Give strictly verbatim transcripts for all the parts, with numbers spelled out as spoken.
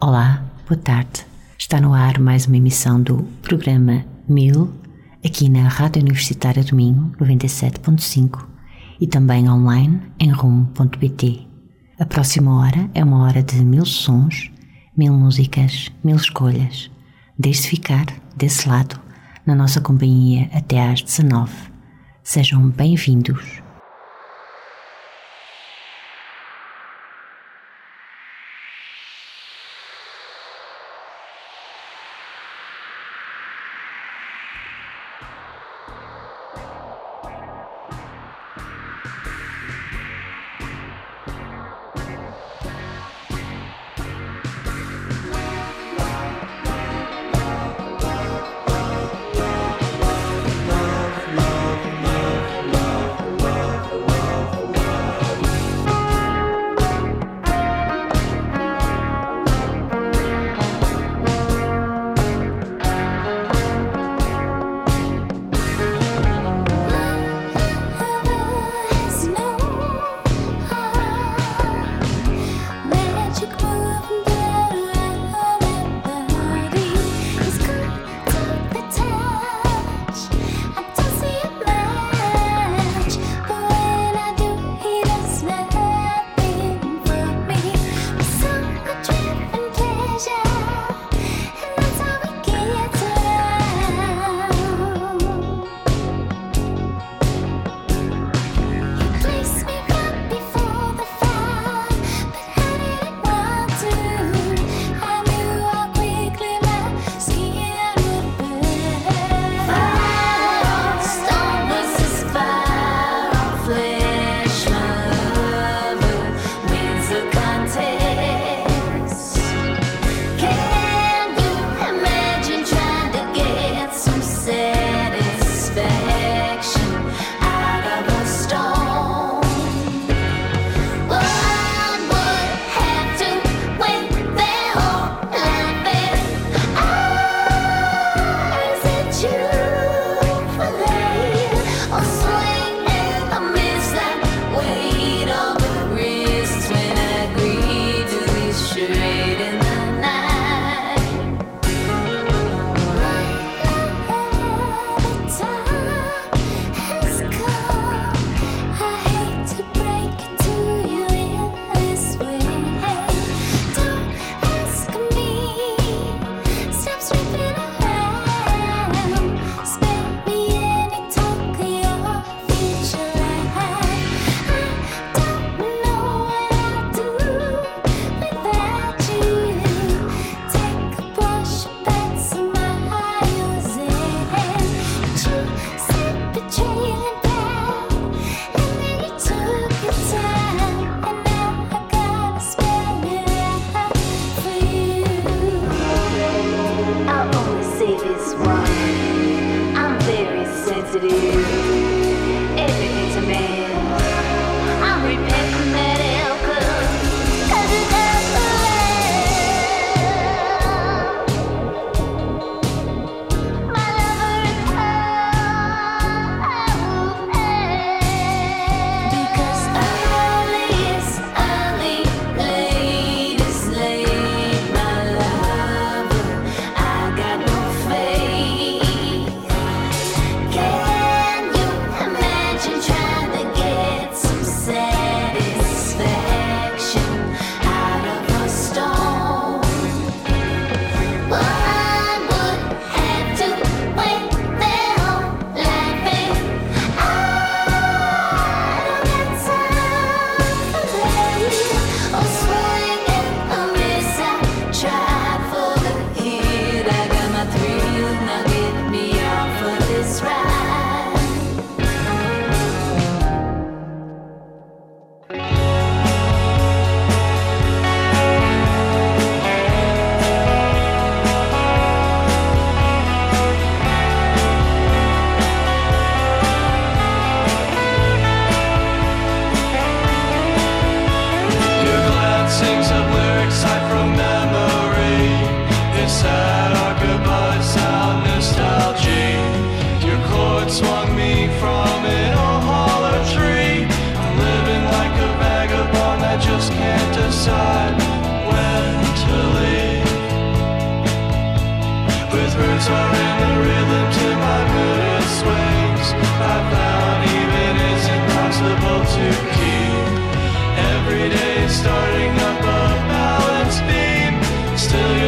Olá, boa tarde. Está no ar mais uma emissão do programa Mil, aqui na Rádio Universitária do Minho, noventa e sete ponto cinco, e também online em rumo ponto pt. A próxima hora é uma hora de mil sons, mil músicas, mil escolhas. Deixe-se ficar desse lado, na nossa companhia até às dezanove. Sejam bem-vindos.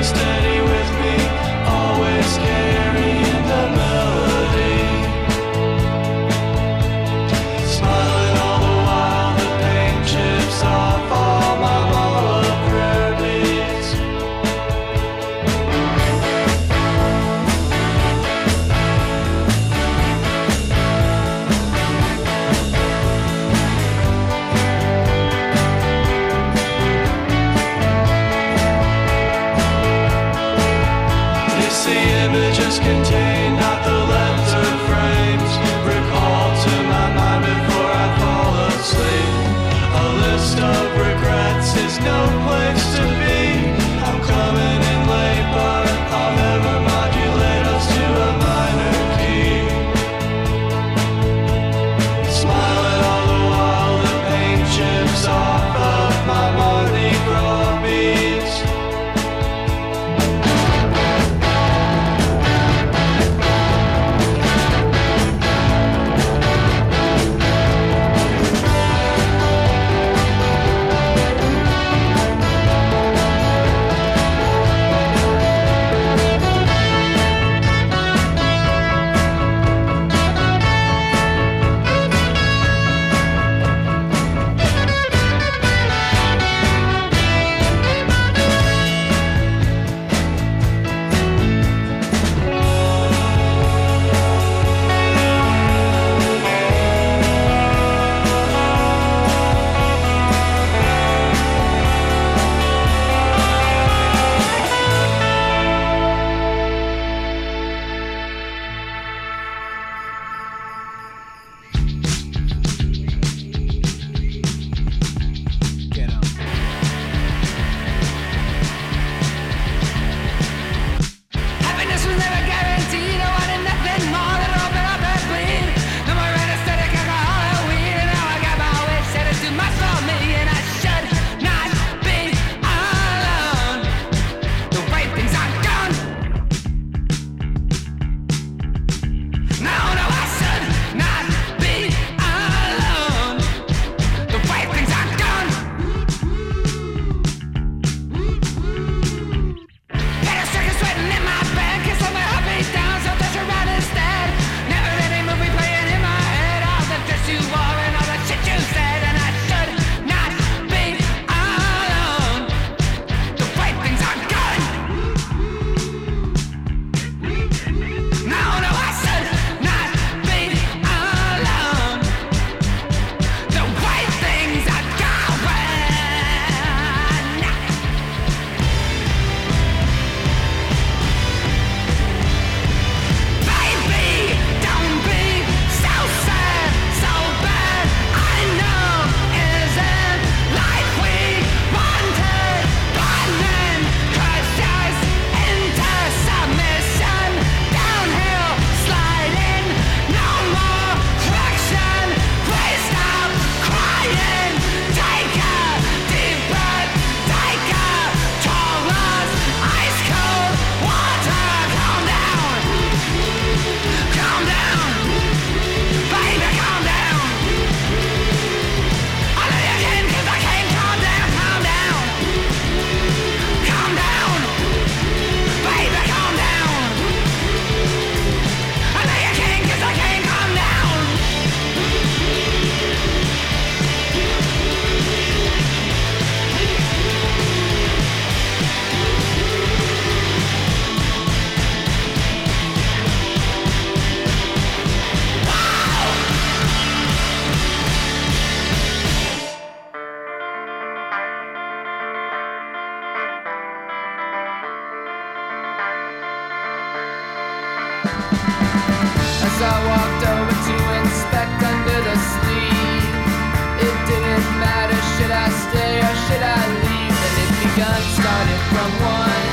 As I walked over to inspect under the sleeve, it didn't matter, should I stay or should I leave? And it begun, started from one.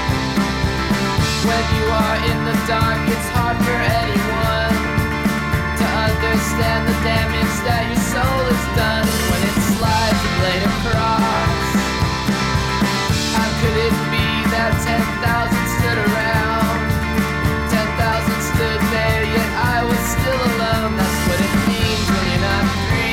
When you are in the dark, it's hard for anyone to understand the damage that your soul has done when it slides a blade across. How could it be that ten thousand stood around? ten thousand stood there, yet I was still alone. That's what it means when you're not free.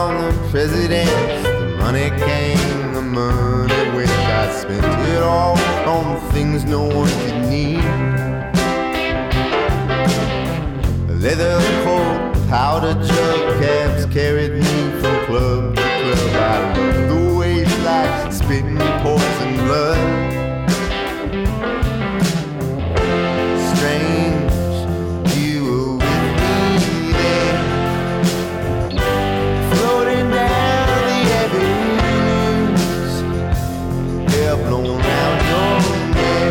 on the presidents. The money came, the money went. I spent it all on things no one could need. Leather coat, powder jug, cabs carried me from club to club. I love the waves like spitting poison blood. Strange, you were with me there, floating down the avenues, hair blown out your neck,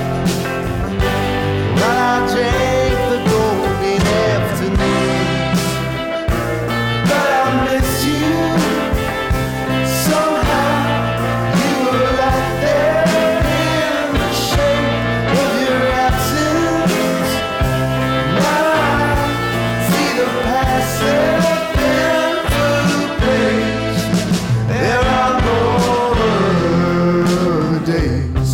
while I drank the golden afternoons. But I miss you somehow. You were right there in the shape of your absence. Now I see the past slipping through the page. There are no other days.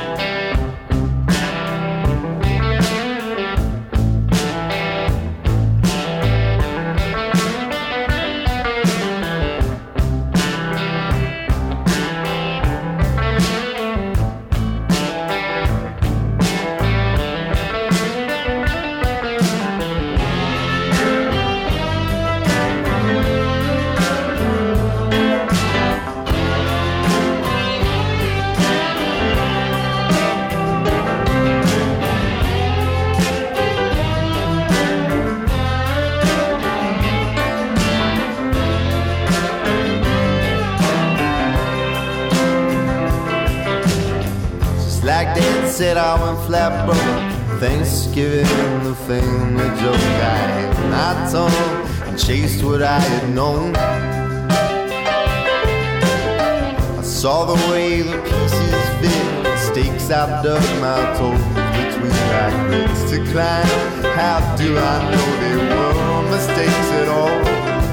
Just like Dad said, I went flat broke. Thanksgiving, the family joke. I held my tongue and chased what I had known. I saw the way the pieces fit, the stakes I dug my toes between my grits to climb. How do I know they were mistakes at all?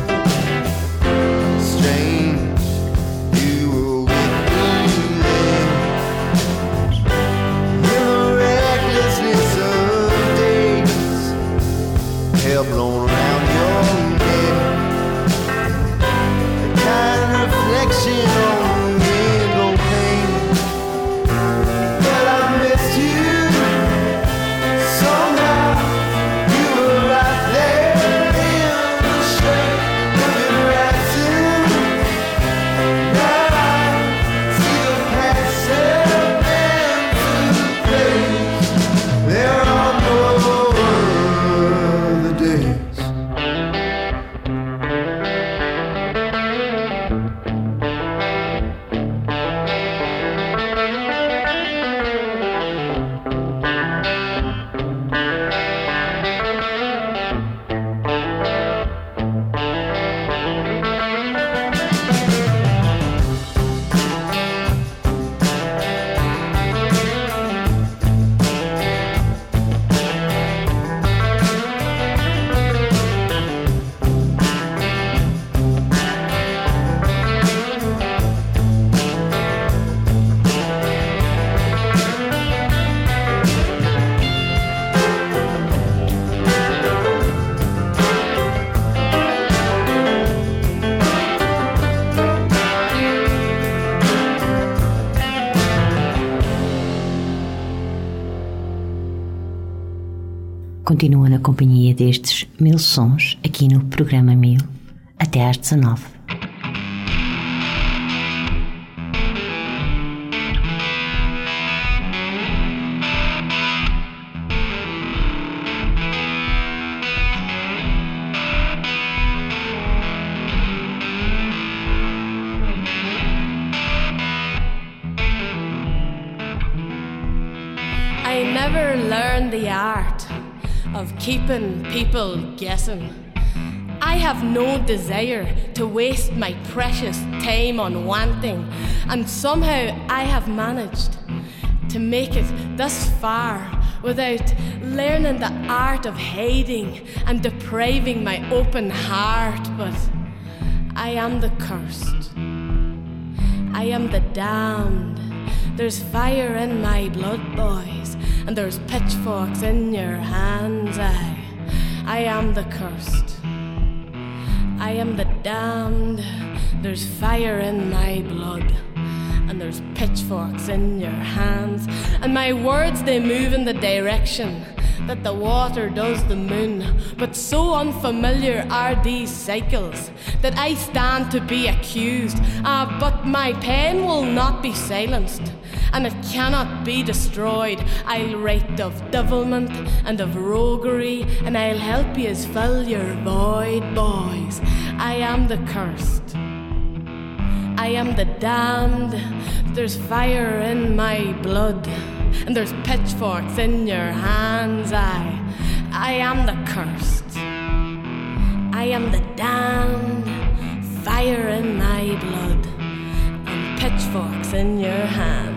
Strange, you were with me then. In the recklessness of days, hair blown around your neck, a kind reflection on window pane. But I missed you somehow. You were right there in the shape of your absence. Now I see the past slipping through the page. There are no other days. Continua na companhia destes mil sons aqui no programa Mil até às dezanove. I never learned the art of keeping people guessing. I have no desire to waste my precious time on one thing, and somehow I have managed to make it thus far without learning the art of hiding and depriving my open heart. But I am the cursed, I am the damned. There's fire in my blood, boys, and there's pitchforks in your hands. I, I am the cursed, I am the damned. There's fire in my blood, and there's pitchforks in your hands, and my words, they move in the direction that the water does the moon. But so unfamiliar are these cycles that I stand to be accused. Ah, but my pen will not be silenced, and it cannot be destroyed. I'll write of devilment and of roguery, and I'll help yous fill your void, boys. I am the cursed, I am the damned. There's fire in my blood, and there's pitchforks in your hands. I, I am the cursed, I am the damned. Fire in my blood, and pitchforks in your hands.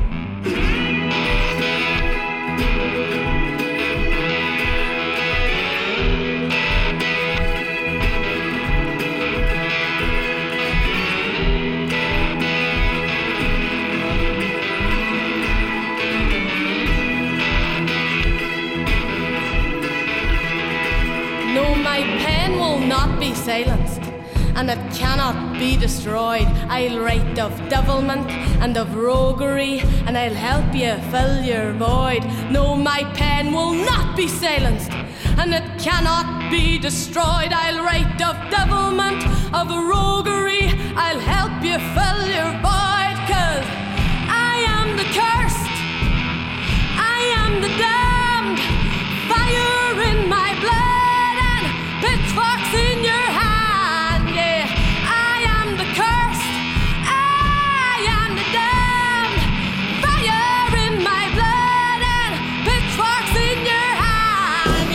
No, my pen will not be silenced, and it cannot be destroyed. I'll write of devilment and of roguery, and I'll help you fill your void. No, my pen will not be silenced, and it cannot be destroyed. I'll write of devilment, of roguery, I'll help you fill your void. 'Cause I am the cursed, I am the damned. Fire in my blood and pitchforks in your hand. Yeah, I am the cursed, I am the damned. Fire in my blood and pitchforks in your hand.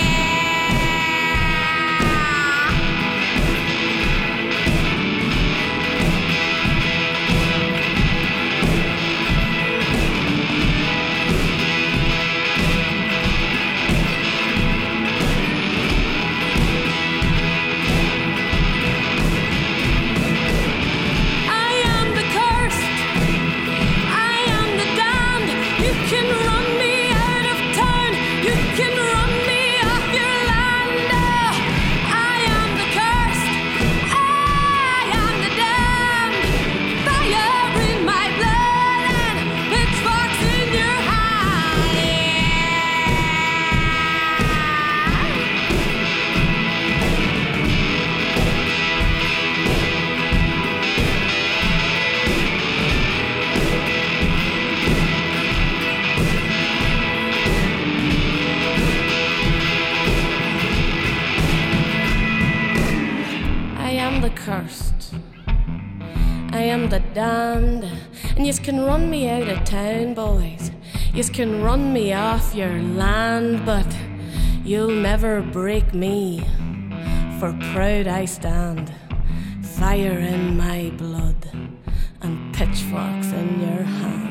Cursed, I am the damned, and yous can run me out of town, boys. Yous can run me off your land, but you'll never break me, for proud I stand. Fire in my blood and pitchforks in your hands.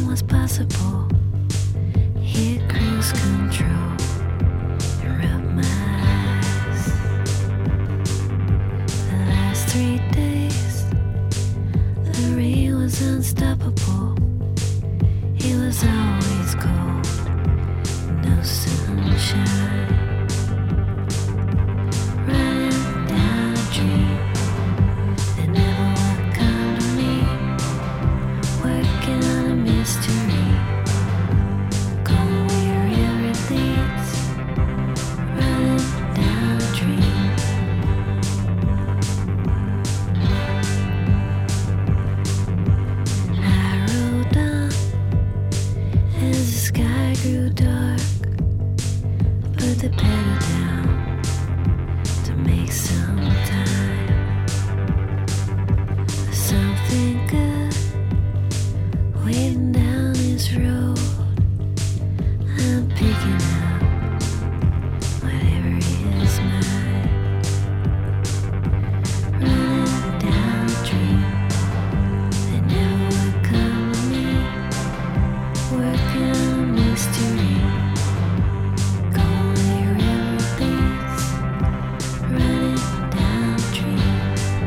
was possible. Hit cruise control and rub my eyes. The last three days, the rain was unstoppable. It was always cold, no sunshine. Running down a dream that never would come to me. Working on a mystery, going wherever it leads. Running down a dream. I rode on as the sky grew dark. Put the pedal down to make some time. Something good waiting down this road. I'm picking up whatever is mine. Running down a dream that never would come to me. Working on a mystery, going wherever it leads. Running down a dream.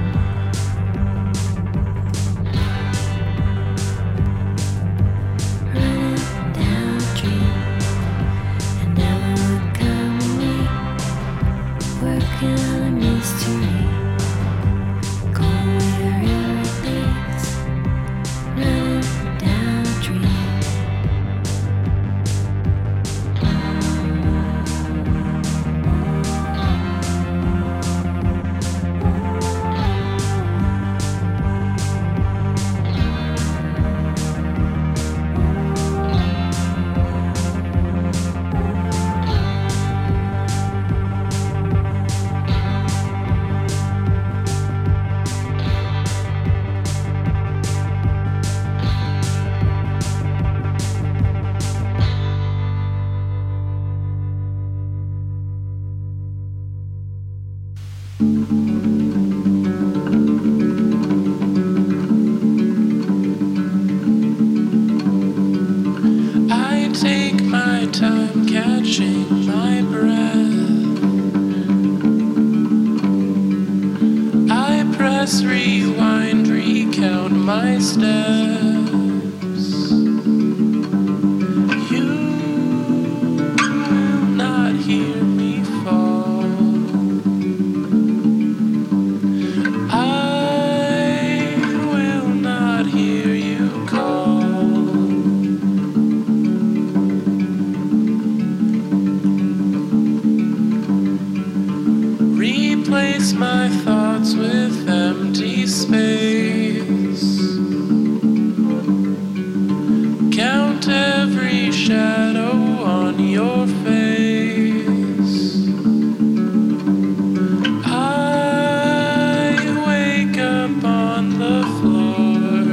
Running down a dream that never would come to me. Working on a mystery, going wherever it leads. Running down a dream. I take my time catching my breath. I press rewind, recount my steps. You will not hear me fall. I will not hear you call. Replace my thoughts with empty space. Count every shadow on your face. I wake up on the floor.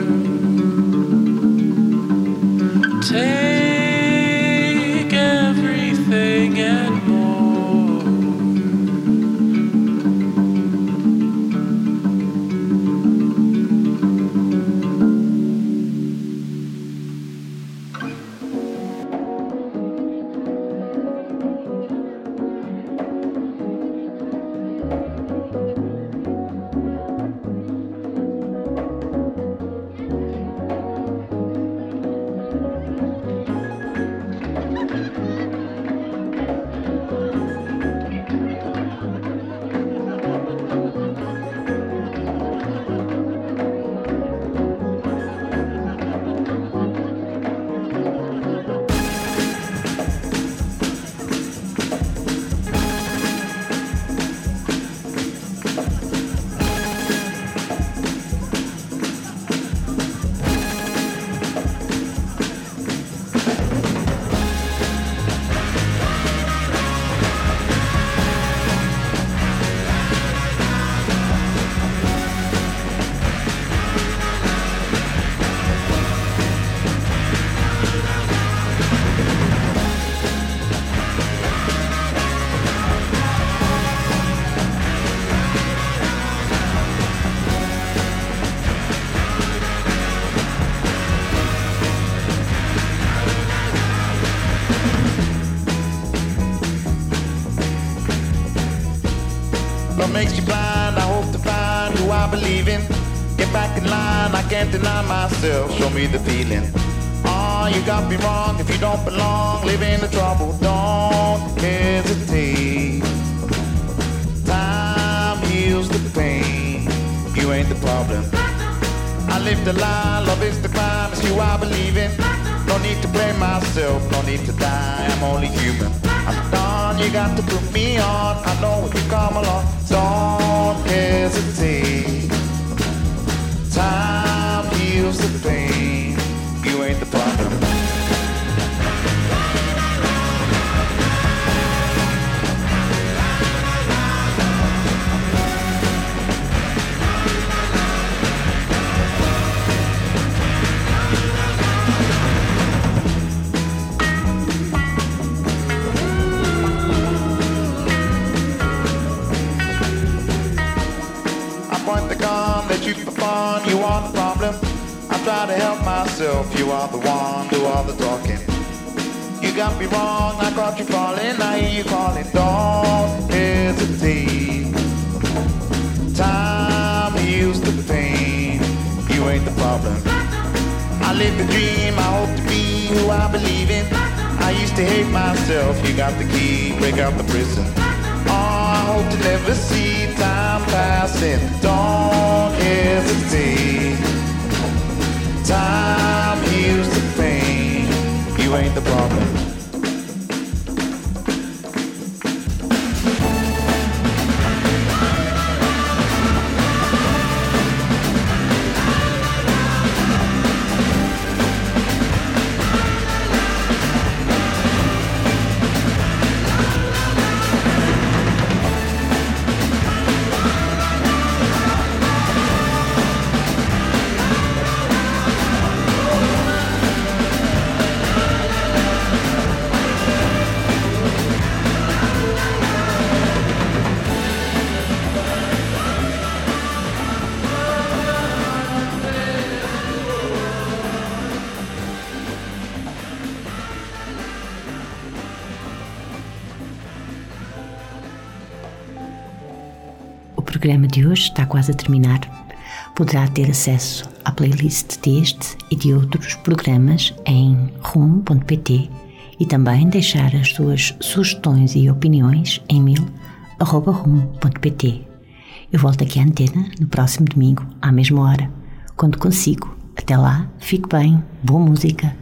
Take everything and more. makes you blind. I hope to find who I believe in. Get back in line, I can't deny myself. Show me the feeling. Oh, you got me wrong. If you don't belong, live in the trouble. Don't hesitate. Time heals the pain. You ain't the problem. I live the lie, love is the crime. It's you I believe in. No need to blame myself, no need to die. I'm only human. I'm done, you got to put me on. I know when you come along. Don't hesitate. Time heals the pain. You ain't the problem. That you for fun, you are the problem. I try to help myself, you are the one, do all the talking. You got me wrong, I caught you falling, I hear you calling. Don't hesitate. Time heals the pain. You ain't the problem. I live the dream, I hope to be who I believe in. I used to hate myself, you got the key, break out the prison. Oh, I hope to never see time passing. Don't hesitate. Time heals the pain. You ain't the problem. O programa de hoje está quase a terminar. Poderá ter acesso à playlist deste e de outros programas em rum ponto pt e também deixar as suas sugestões e opiniões em mil arroba rum ponto pt. Eu volto aqui à antena no próximo domingo, à mesma hora, quando consigo. Até lá, fique bem, boa música.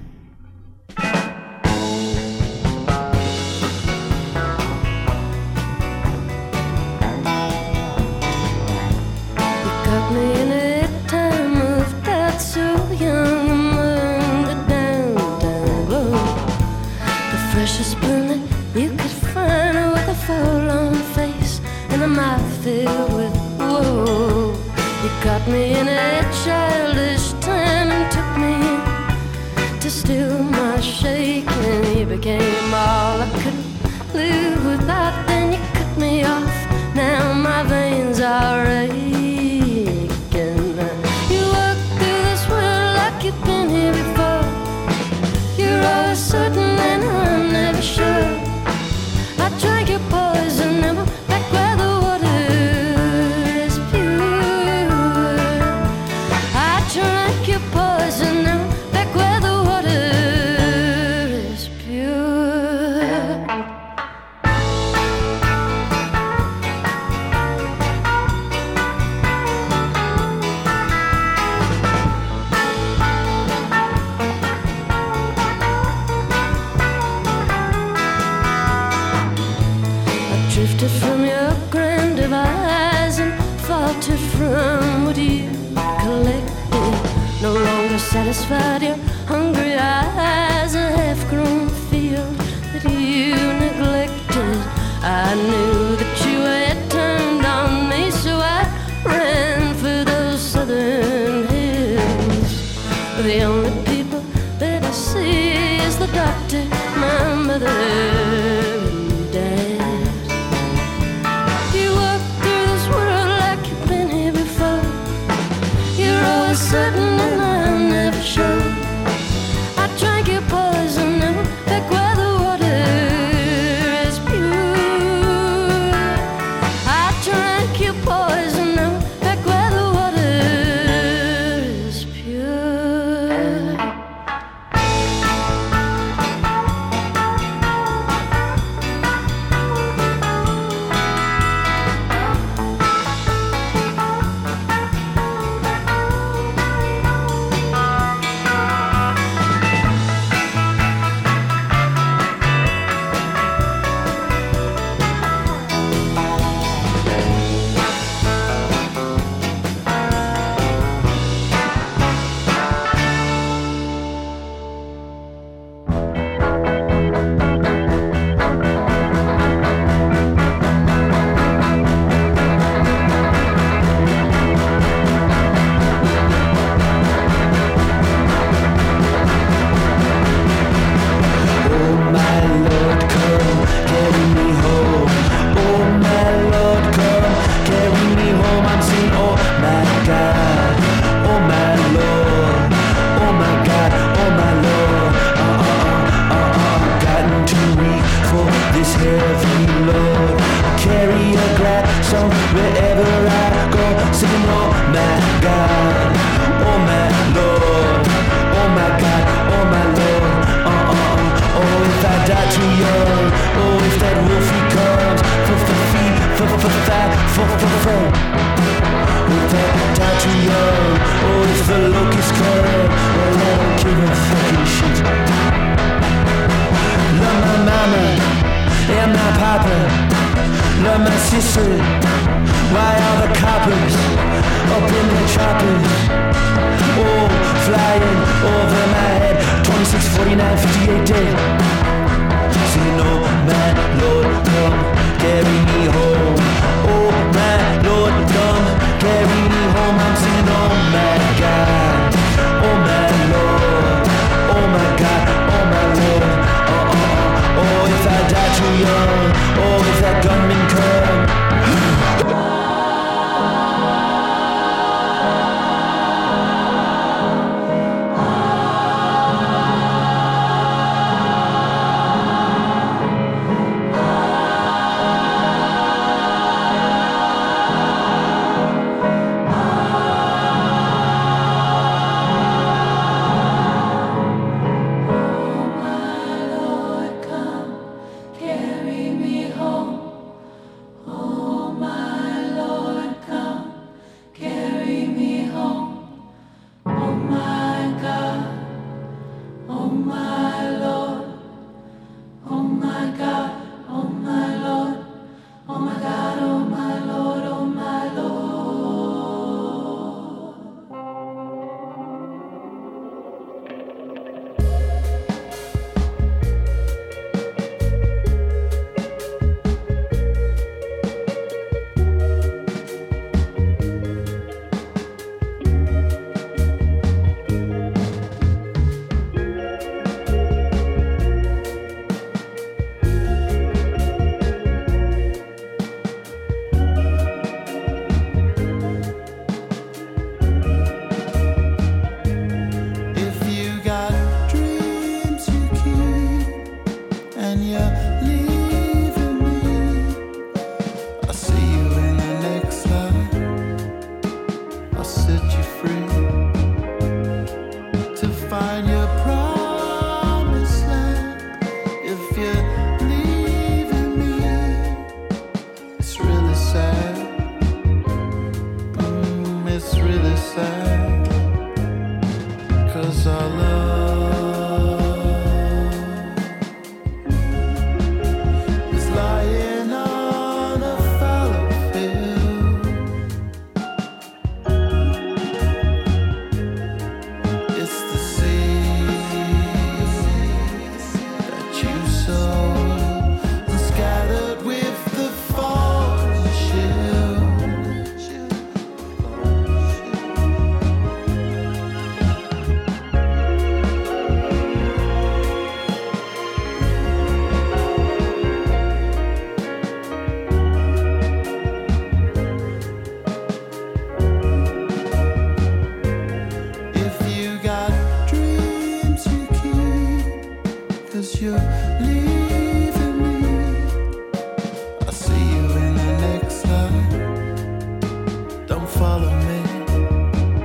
Filled with woe. You caught me in a childish time and took me in to still my shaking. You became all I could live without. Then you cut me off. Now my veins are aching. You walk through this world like you've been here before. You're always certain and I'm never sure. I drank your poison, never back where the from your grand device and faltered from what you collected. No longer satisfied your hungry eyes, a half-grown field that you neglected. I knew that you had turned on me, so I ran for those southern hills. The only people that I see is the doctor, my mother, and dad. Certain and I'm never sure. I drank your poison now, back where the water is pure. I drank your wanna learn my sister. Why are the coppers up in the choppers? Oh, flying over my head. Twenty-six, forty-nine, fifty-eight dead. Singing, oh my Lord, come carry me home. Oh my Lord, come carry me home. I'm singing, oh my God, oh my Lord, oh my God, oh my Lord. Oh, oh, oh, oh, if I die too young, oh, if that gunman come.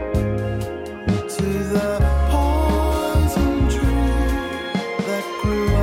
Grew